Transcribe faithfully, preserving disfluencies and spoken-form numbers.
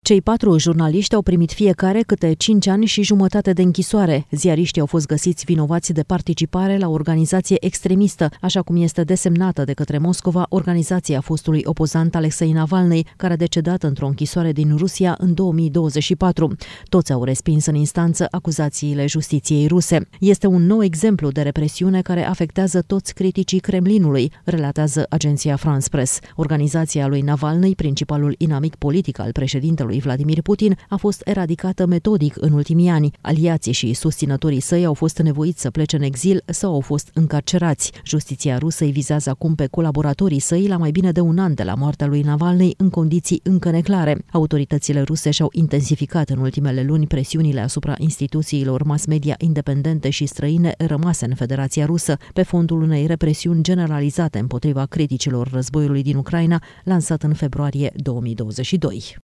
Cei patru jurnaliști au primit fiecare câte cinci ani și jumătate de închisoare. Ziariștii au fost găsiți vinovați de participare la o organizație extremistă, așa cum este desemnată de către Moscova organizația fostului opozant Alexei Navalny, care a decedat într-o închisoare din Rusia în două mii douăzeci și patru. Toți au respins în instanță acuzațiile justiției ruse. Este un nou exemplu de represiune care afectează toți criticii Kremlinului, relatează agenția France Press. Organizația lui Navalny, principalul inamic politic al președintelui Vladimir Putin, a fost eradicată metodic în ultimii ani. Aliații și susținătorii săi au fost nevoiți să plece în exil sau au fost încarcerați. Justiția rusă îi vizează acum pe colaboratorii săi la mai bine de un an de la moartea lui Navalny în condiții încă neclare. Autoritățile ruse și-au intensificat în ultimele luni presiunile asupra instituțiilor mass media independente și străine rămase în Federația Rusă, pe fondul unei represiuni generalizate împotriva criticilor războiului din Ucraina, lansat în februarie două mii douăzeci și doi.